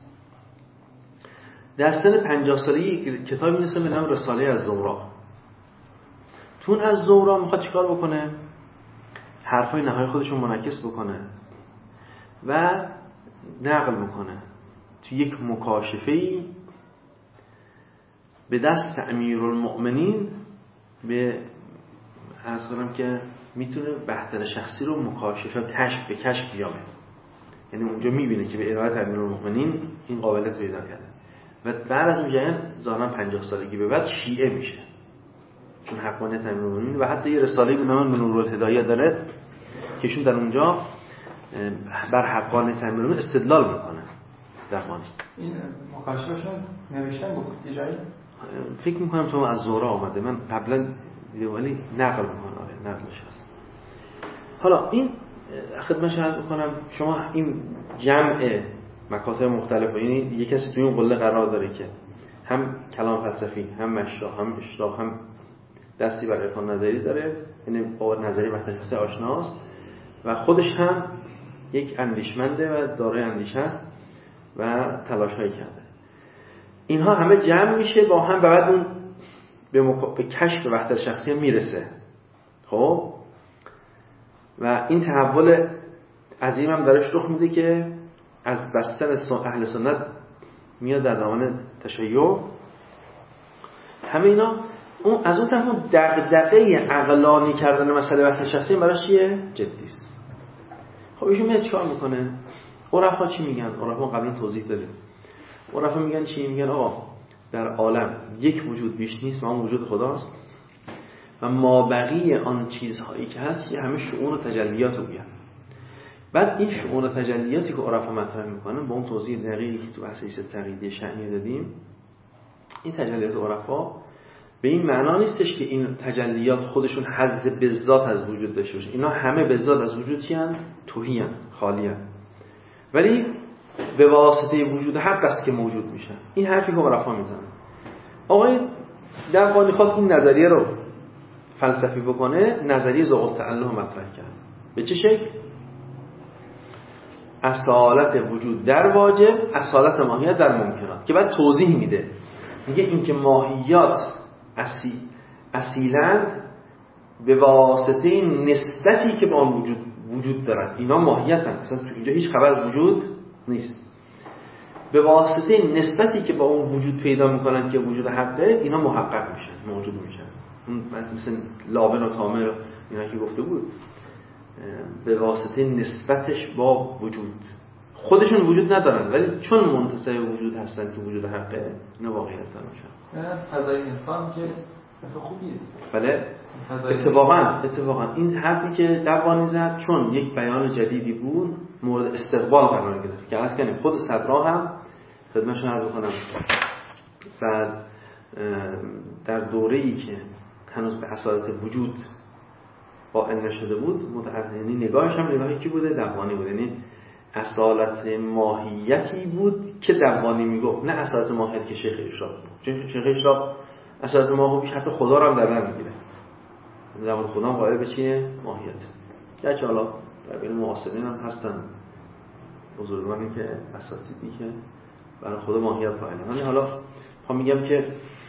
در سن 50 سالگی کتابی نوشته به نام رساله از زهرا. تو از زهرا میخواد چیکار بکنه؟ حرفای نهایی خودشون منعکس بکنه و نقل میکنه. تو یک مکاشفه‌ای به دست امیرالمؤمنین به عرض کنم که میتونه وحدت شخصی رو مکاشفه به کشف بیامه. یعنی اونجا میبینه که به ارائه امیرالمؤمنین این قابلیت پیدا کرده و بعد از اون جریان ظاهرا 50 سالگی به بعد شیعه میشه، چون حقانیت امیرالمؤمنین و حتی یه رساله به نام نورالهدایه داره که ایشون در اونجا بر حقانیت امیرالمؤمنین استدلال میکنه. درمانی این مکاشفه‌شون نوشتن بود یه جایی فکر میکنم تو از زهرا آمده، من قبلا ولی نقل میکنم، نقلش هست. حالا این خدمتش عرض بکنم شما این جمع مکاتب مختلف، یعنی یک کسی توی اون قله قرار داره که هم کلام فلسفی، هم مشاء، هم اشراق، هم دستی بر عرفان نظری داره، یعنی با نظری وحدت شخصی آشناست و خودش هم یک اندیشمنده و دارای اندیشه است و تلاش‌هایی کرده. اینها همه جمع میشه با هم و بعد اون به کشف وحدت شخصی هم میرسه. خب و این تحول عظیم هم درش رخ میده که از بستر اهل سنت میاد در دامن تشیع. همه اینا اون از اون طرف دغدغه عقلانی کردن مسئله وحدت شخصی براش چیه؟ جدی است. خب ایشون میاد چیکار میکنه؟ عرفا چی میگن؟ عرفا قبلا توضیح دادیم. عرفا میگن چی؟ میگن آقا در عالم یک وجود بیش نیست و اون وجود خداست و مابقی آن چیزهایی که هست یه همه شؤون و تجلیات رو بیان. بعد این شؤون تجلیاتی که عرفا مطرح میکنن با اون توضیح دقیقی که تو بحث تقییدیه شأنیه دادیم، این تجلیات عرفا به این معنا نیستش که این تجلیات خودشون حظ بذات از وجود داشته باشه. اینا همه بذات از وجود چیان؟ توهیان، خالیان، ولی به واسطه وجود حق است که موجود میشن. این حرفی که عرفا میزنن. آقای دبانی خواست این نظریه رو فلسفی بکنه، نظریه ذوق التعلق مطرح کرد. به چه شکل؟ اصالت وجود در واجب، اصالت ماهیت در ممکنات، که بعد توضیح میده. میگه این که ماهیات اصیلند به واسطه نسبتی که با آن وجود دارن. اینا ماهیتن، اصلا تو اینجا هیچ خبر از وجود نیست. به واسطه نسبتی که با اون وجود پیدا میکنن که وجود حقه، اینا محقق میشن، موجود میشن. اون مثلا لابن و تامر اینا که گفته بود، به واسطه نسبتش با وجود، خودشون وجود ندارن ولی چون منتسب وجود هستن که وجود حقه، اینا واقعیت میشن. فضای انسان که خوبیه. بله اتفاقا این حرفی که دبانی زد چون یک بیان جدیدی بود مورد استقبال قرار گرفت که از کنیم خود صدرا هم خدمتشون عرض بکنم بعد در دوره‌ای که هنوز به اصالت وجود قائل نشده بود یعنی نگاهش هم نگاهی کی بوده؟ دبانی بود. یعنی اصالت ماهیتی بود که دبانی میگفت، نه اصالت ماهیت که شیخ اشراق بود. شیخ اشراق اصالت ماهیت حتی خدا رو هم در بر میگیره، در مورد خدا هم قائل به چیه؟ ماهیت. گرچه حالا در بین معاصرین هم هستن بزرگانی که اساتیدی که برای خدا ماهیت قائلن. ولی حالا میگم که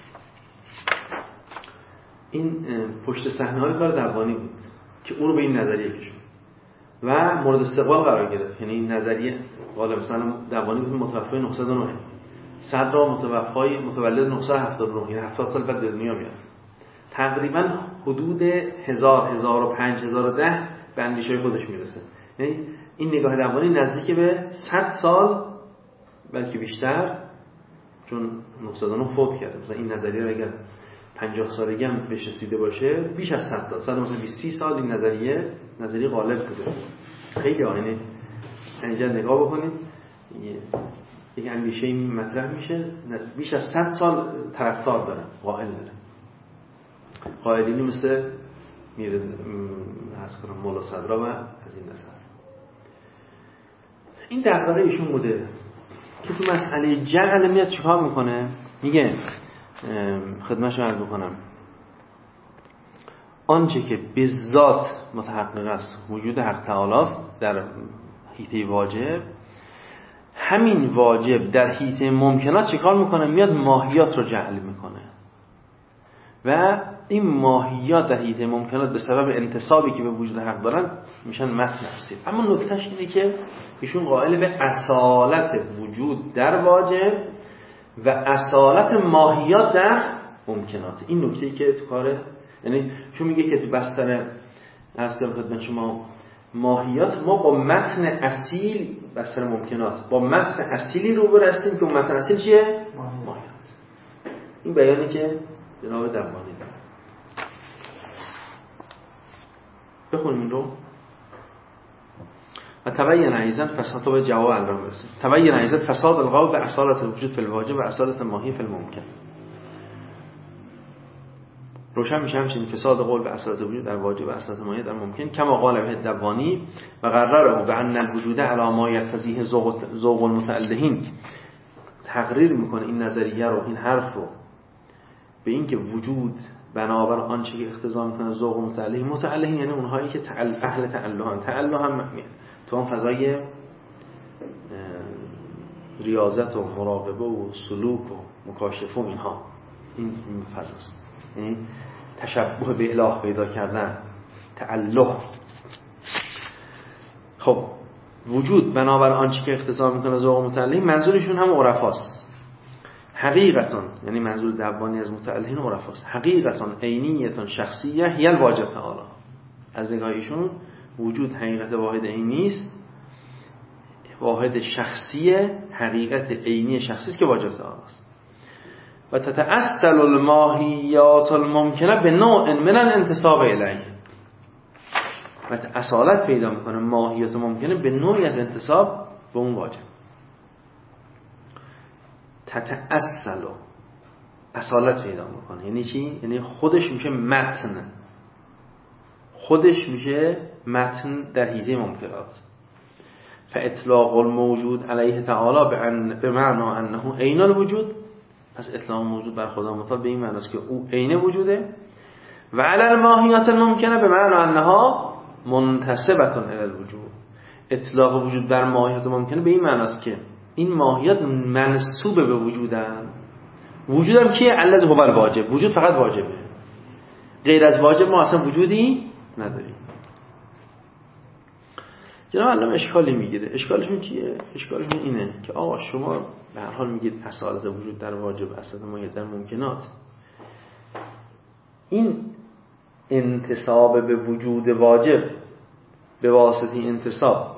این پشت صحنه‌های کار دبانی بود که او رو به این نظریه کشوند و مورد استقبال قرار گرفت. یعنی این نظریه غالبا مثلا دبانی بود متوفی 909 صدر متولد 979 یعنی 70 سال بعد به دنیا میاد. تقریبا حدود 1000 1005 1010 به اندیشه خودش میرسه. یعنی این نگاه دبانی نزدیک به 100 سال بلکه بیشتر، چون 909 فوت کرده. مثلا این نظریه اگر 50 سالگی هم بهش رسیده باشه بیش از 100 سال مثلا 20 سال این نظریه غالب بوده. خیلی یعنی اینجا نگاه بکنید یک اندیشه این مطرح میشه بیش از 100 سال طرفدار داره، قائل داره. قائلینی مثل مولا صدرا و از این نظر. این دغدغه ایشون بوده که تو مسئله جعل میاد چیکار میکنه؟ میگه خدمتشو عرض بکنم آنچه که به ذات متحقق است وجود حق تعالی است در حیطه واجب، همین واجب در حیطه ممکنات چیکار میکنه؟ میاد ماهیات رو جعل میکنه و این ماهیات در حیطه ممکنات به سبب انتسابی که به وجود حق دارن میشن متن اصیل. اما نکتهش اینه که ایشون قائل به اصالت وجود در واجب و اصالت ماهیات در ممکنات. این نکته‌ای که تو کاره، یعنی چون میگه که تو بستر اصل خدمت شما ماهیات ما با متن اصیل بستر ممکنات با متن اصیلی روبرو هستیم که اون متن اصیل چیه؟ ماهیات. این بیانی که جناب دبانی داره. بخونیم این رو. و تبین ایضا فساد به جواب الان برسیم. تبین ایضا فساد القول به اصالت الوجود فی الواجب و اصالت ماهی فی الممکن. روشن میشه همچنین فساد قول به اصالت وجود در واجب و اصالت ماهی در ممکن کما قال به دبانی و قرره به ان الوجود علی ما یقتضیه ذوق المتألهین. تقریر میکنه این نظریه رو، این حرف رو، به این که وجود بنابر آنچه که اقتضا میکنه ذوق متألهین یعنی اونهایی که اهل تعله هم تو اون فضای ریاضت و مراقبه و سلوک و مکاشفه و اینها، این فضاست. یعنی تشبه به اله پیدا کردن، تعله. خب وجود بنابر آنچه که اقتضا میکنه ذوق متألهین منظورشون هم عرفاست. حقیقتاً یعنی منظور دبانی از متألهین عرفاست. حقیقتاً عینیتاً شخصیه هی الواجب تعالی. از نگاه ایشون وجود حقیقت واحد عینی است، واحد شخصیه، حقیقت عینی شخصی است که واجب تعالی است. و تتأصل الماهیات الممکنه به نوع من الانتساب الیه. و اصالت پیدا میکنه، ماهیت ممکنه به نوعی از انتساب به اون واجب. تتأصل، اصالت پیدا میکنه. یعنی چی؟ یعنی خودش میشه متن، خودش میشه متن در حیزه ممکنات. فاطلاق الموجود علیه تعالی به معنی انه عین الوجود، پس اطلاق موجود بر خدا متعال به این معنی است که او عین وجوده. و علی الماهیات الممکنه به معنی انها منتسبه الی الوجود، اطلاق وجود بر ماهیات ممکنه به این معنی است که این ماهیات منسوب به وجودن. وجودم کیه؟ الذی هو الواجب، وجود فقط واجبه، غیر از واجب ما اصلا وجودی نداریم. جناب علامه اشکالی میگیره. اشکالشون چیه؟ اشکالشون اینه که آقا شما به هر حال میگید اصالت وجود در واجب، اصالت ماهیت در ممکنات. این انتساب به وجود واجب به واسطه انتساب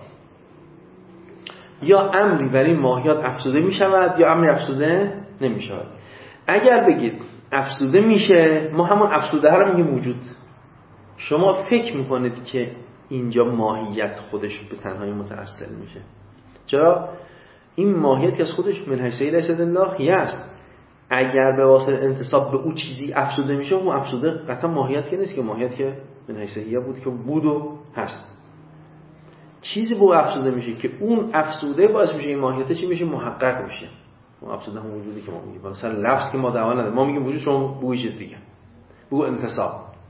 یا امری بر این ماهیات افزوده میشود یا امری افزوده نمیشود. اگر بگید افزوده میشه، ما همون افزوده ها رو میگیم وجود. شما فکر میکنید که اینجا ماهیت خودش به تنهایی متأصل میشه. چرا؟ این ماهیت که از خودش من حیث لیس الا است. اگر به واسطه انتساب به او چیزی افزوده میشه، اون افزوده قطعا ماهیت که نیست، که ماهیت که من حیث بود که بود و هست. چیزی به او افزوده میشه که اون افزوده باعث میشه این ماهیت چی میشه؟ محقق میشه. اون افزوده هم وجودی که ما میگیم. مثلا لفظ که ما دعوا نداریم، ما میگیم وجود، شما بگو چیز دیگه، بگو انتساب.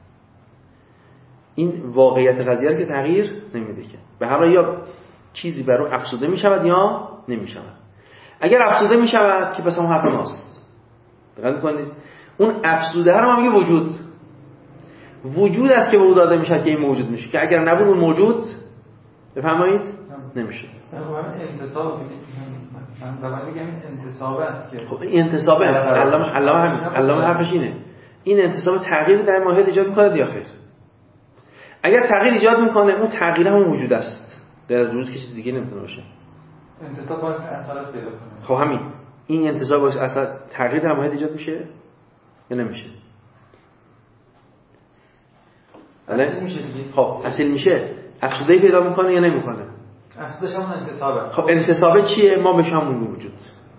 این واقعیت قضیه که تغییر نمیده که به هر حال یا چیزی بر اون افزوده میشود یا نمیشود. اگر افزوده میشود که پس هم حرف ماست. دقت کنید، اون افزوده رو ما میگیم وجود. وجود است که به او داده میشه که این موجود میشه، که اگر نبود اون موجود بفرمایید نمیشه. انتساب من میگم انتساب است که خب این انتساب علامه حرفش اینه. این انتساب تغییر در ماهیت ایجاد میکنه یا خیر؟ اگر تغییر ایجاد میکنه، اون تغییر هم وجود است، در وجود که چیز دیگه نمیتونه باشه. انتساب باید اصالت پیدا کنه. خب همین این انتساب باشه اصلا تغییر در ماهیت ایجاد میشه یا نمیشه؟ اصل میشه دیگه. خب اصل میشه، افزوده‌ای پیدا میکنه یا نمیکنه؟ افزودش همون انتساب است. خب انتسابه چیه؟ ما بهش هم میگیم وجود.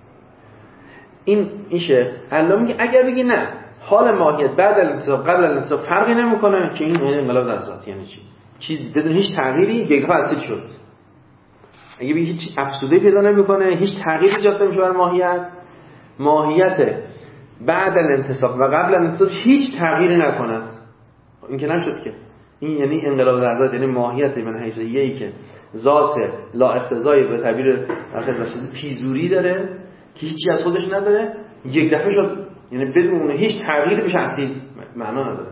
این میشه. علامه میگه اگر بگی نه، حال ماهیت بعد الانتساب قبل الانتساب فرقی نمیکنه، که این انقلاب در ذات یعنی چی؟ چیزی بدون هیچ تغییری یک دفعه اصل شد. اگه بگی هیچ افزوده پیدا نمیکنه، هیچ تغییری ایجاد نمیشه بر ماهیت بعد الانتساب و قبل الانتساب هیچ تغییری نکند، این که نشد که. این یعنی انقلاب در ذات، یعنی ماهیت من حیثیه‌ای که ذات لا اقتضایی به تعبیر رسید پیزوری داره که هیچی از خودش نداره، یک دفعه شد، یعنی بدون هیچ تغییری بشه اصیل، معنا نداره.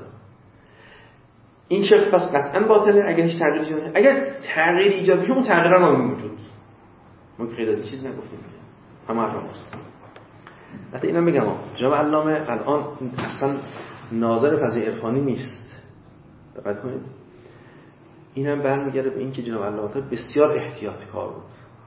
این شرط پس قطعا باطله اگر هیچ تغییری ایجاد نشه. اگر تغییری ایجاد بشه، اون تغییر رو موجود. ما که خیلی از چیز نگفتیم، همه حرف ماست. البته اینم بگم جناب علامه الان اصلا ناظر فضای عرفانی نیست. دقت کنید. اینم برمیگرده به اینکه جناب علامه بسیار احتیاطکار بود.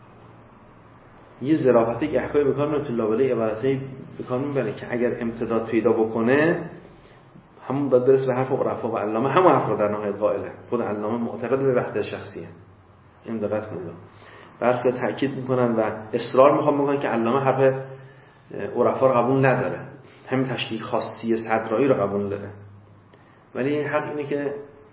یه ظرافتی که احکام بکنه تو لابلای عبارتایی بکنه میبره که اگر امتداد پیدا بکنه، همون باید برسه به حرف عرفا و علامه، همون حرف رو در نهایت قائله. خود علامه معتقد به وحدت شخصیه. این دقت کنید. برخی تاکید میکنن و اصرار میکنن که علامه حرف عرفا رو قبول نداره، همین تشکیک خاصی صدرایی رو قبول داره. ولی حق اینه که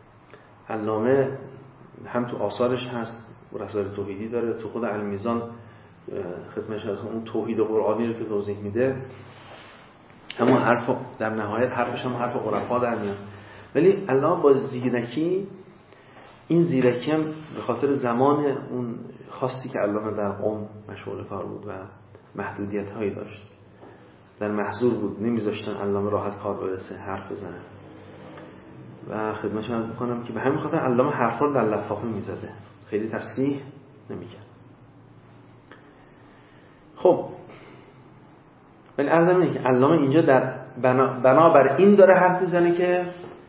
علامه هم تو آثارش هست، رسائل توحیدی داره، تو خود المیزان خدمتش از اون توحید قرآنی رو که توضیح میده، همون حرف در نهایت حرفش هم حرف عرفا در میاد. ولی علامه با زیرکی، این زیرکی هم به خاطر زمان اون خاصی که علامه در قم مشغول کار بود و محدودیت هایی داشت، در محظور بود، نمیذاشتن علامه راحت کار برسه، حرف بزنه. و خدمتش عرض میکنم که به همین خاطر علامه حرفا رو در لفافه میزده، خیلی تصریح نمیکرد. خب ولی عرضم اینه که علامه اینجا در بنابر این داره حرف میزنه که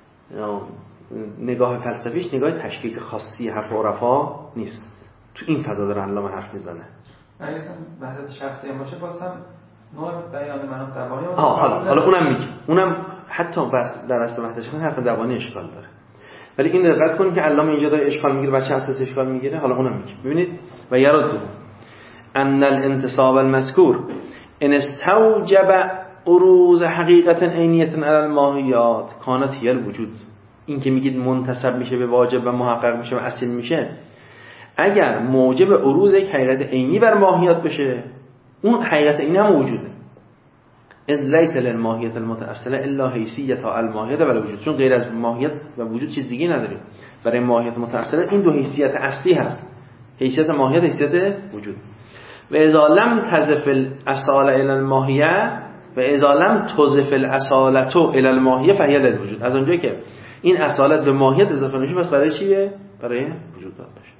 نگاه فلسفیش نگاه تشکیک خاصی حرف عرفا نیست. تو این فضا داره علامه حرف میزنه. اگه وحدت شخصی باشه بازم نوع بیان منم دوانی. حالا اونم میگه، اونم حتی بس در اصل وحدت شخصی حرف دوانی اشکال داره. ولی این دقت کنید که علامه اینجا داره اشکال میگیره، بچه اساس اشکال میگیره. حالا اونم میگه ببینید و یرد ان الانتصاب المذکور ان استوجب عروض حقیقت عینیه علی الماهیات کانت هی الوجود. این که میگید منتسب میشه به واجب و محقق میشه و اصیل میشه، اگر موجب عروض یک حقیقت عینی بر ماهیات بشه، اون حقیقت عینی هم وجوده. از لیس للماهیت المتأصله الا حیثیت الماهیت و الوجود. چون غیر از ماهیت و وجود چیز دیگه نداریم. برای ماهیت متأصله این دو حیثیت اصلی هست، حیثیت ماهیت، حیثیت وجود. و اذا لم تضف الاصاله الى الماهیه و اذا لم تضف الاصاله الى الماهیه فهي للوجود. از اونجایی که این اصالت به ماهیت اضافه نشه، بس برای چیه؟ برای وجود داد باشه.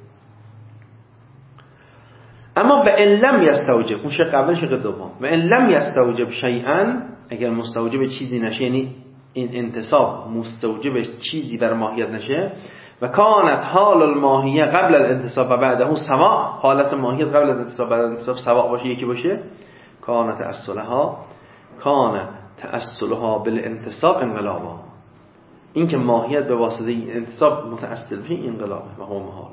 اما و ان لم یستوجب، اون شق اول شق دوم، و ان لم یستوجب شیئا، اگر مستوجب چیزی نشه، یعنی این انتصاب مستوجب چیزی بر ماهیت نشه، و کانت حال الماهیه قبل الانتصاب و بعده سواء، حالت ماهیت قبل از انتصاب بعد الانتصاب سواء باشه، یکی باشه، کانت تأصلها بالانتصاب انقلابا. این که ماهیت به واسطه این انتصاب متأصل بشه انقلابه و هم محال.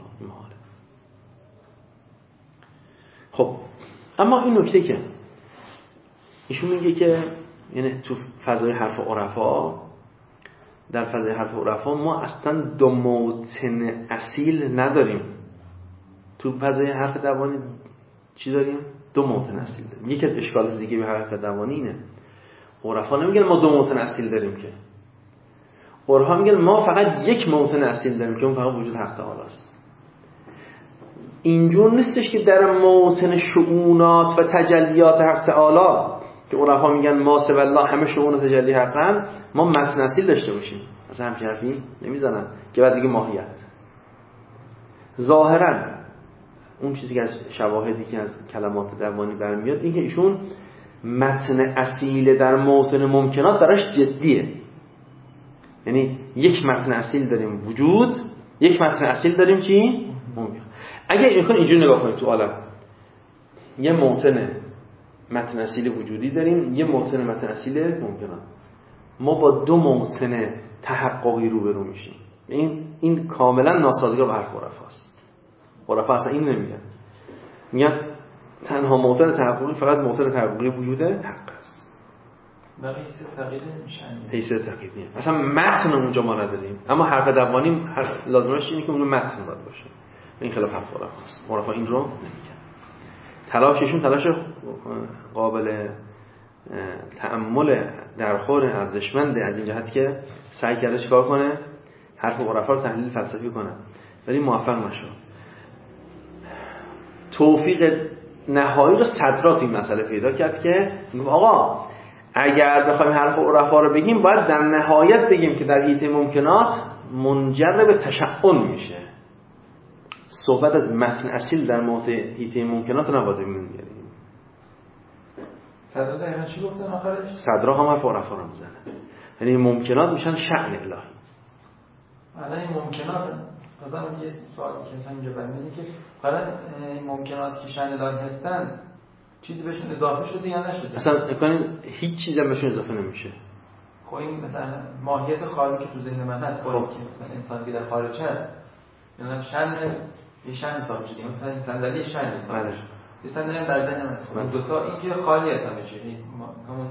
خب اما این نکته که ایشون میگه که یعنی تو فضای حرف عرفا، در فضای حرف عرفا ما اصلا دو موطن اصیل نداریم. تو فضای حرف دوانی چی داریم؟ دو موطن اصیل داریم. یکی از اشکالات دیگه به حرف دوانی اینه، عرفا نمیگن ما دو موطن اصیل داریم، که عرفا میگن ما فقط یک موطن اصیل داریم که اون فقط وجود حق تعالی است. اینجور نیستش که در موطن شؤونات و تجلیات حق تعالی که عرفا میگن ما سوی الله همه شؤون و تجلی حقن، ما متن اصیل داشته باشیم. اصلا همچین حرفی نمیزنن که بعد دیگه ماهیت. ظاهرا اون چیزی که از شواهدی که از کلمات دوانی برمیاد این که ایشون متن اصیل در موطن ممکنات براش جدیه. یعنی یک متن اصیل داریم وجود، یک متن اصیل داریم چی؟ ممکن. اگر اینجوری نگاه کنید تو عالم، یه موطن متن اصیل وجودی داریم، یه موطن متن اصیل ممکنات. ما با دو موطن تحققی روبرو میشیم. این کاملا ناسازگار با حرف عرفاست. عرفا اصلا این نمیگن، میگن تنها موطن تحققی فقط موطن تحققی وجود حق است. بقیه تغییر نمیشن. حیثیت تغییریه. اصلا متن اونجا ما نداریم. اما حرف دوانی لازمش اینه که اون متن باید باشه. این خلاف حرف عرفاست. عرفا این رو نمیگن. تلاششون تلاش قابل تأمل در خور ارزشمند از این جهت که سعی کرده چیکار کنه؟ حرف عرفا رو تحلیل فلسفی کنه، ولی موفق نشد. توفیق نهایی رو صدرات این مسئله پیدا کرد که آقا اگر بخوایم حرف عرفا رو بگیم باید در نهایت بگیم که در حیطه ممکنات منجر به تشعن میشه. صحبت از متن اصیل در حیطه ممکنات نباید بگیم. صدرا دقیقا چی گفتن آخرش؟ صدرا هم حرف عرفا رو میزنه. یعنی ممکنات میشن شأن الهی. الان این ممکنات مثلا یه سوالی که مثلا اینجا برمیاد که حالا ممکنات که شأن الهی هستن چیزی بهشون اضافه شده یا نشده؟ اصلا میگن هیچ چیزی بهشون اضافه نمیشه. خب این مثلا ماهیت خالی که تو ذهن من هست، با اینکه مثلا انسان که در خارج هست، یعنی شأن یه شأن حساب شده، مثلا صندلی شأن حساب شده. یه صندلی در ذهن من هست. دو تا این که خالی هستن میشه. همون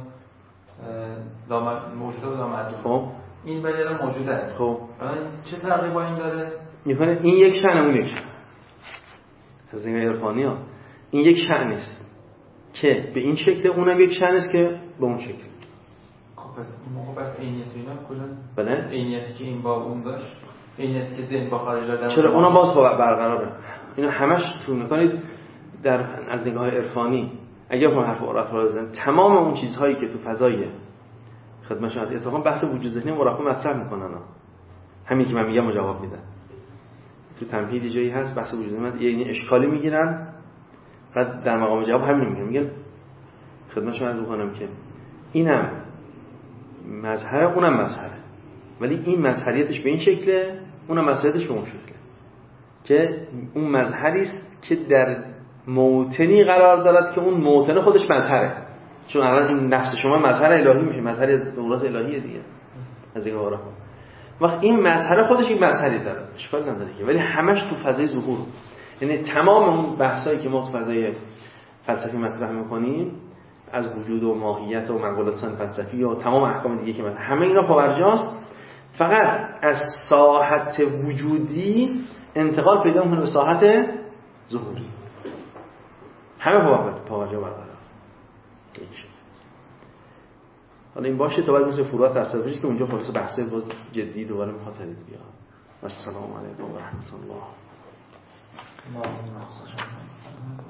موجوده و لامحدود. خب این ولی الان موجوده است. خب چه فرقی با این داره؟ میگن این یک شأن اون یک شأن. از این عرفانی ها این یک شأن نیست که به این شکل، اونم یک شأن است که به اون شکل. خب پس این موقع بس عینیت اینا کلا بله عینیتی که این با اون داشت، عینیتی که ذهن با خارج داره، چرا اونم باز برقراره. اینا همش تو میکنید در از نگاه عرفانی اگه بخوام حرف عرفا رو بزنم، تمام اون چیزهایی که تو فضای خدمت شما اتفاقا بحث وجود ذهنی عرفا مطرح میکنن، همین که من میگم جواب میدن. تو تمهید جایی هست بحث وجود ذهنی، یعنی اشکالی میگیرن بعد در مقام جواب همین میگن خدمت شما عرض کنم که اینم مظهر اونم مظهره، ولی این مظهریتش به این شکله، اونم مظهریتش به اون شکله، که اون مظهری است که در موطنی قرار دارد که اون موطن خودش مظهره. چون الان این نفس شما مظهر الهی میشه، مظهری از نورات الهیه دیگه از این عرفا. وقت این مظهر خودش این مظهری داره، اشکال نداره که، ولی همش تو فضای ظهور. یعنی تمام اون بحثایی که ما تو فضای فلسفی مطرح می‌کنیم، از وجود و ماهیت و مقولات فلسفی و تمام احکام دیگه که همه اینا پاورجاست، فقط از ساحت وجودی انتقال پیدا می‌کنه به ساحت ظهوری. همه پاورجا برقرار. حالا این باشه تا بعد مثل فروعات تصوفی که اونجا خلاص بحث باز جدی دوباره میخواد بیاد. السلام علیکم و رحمت الله.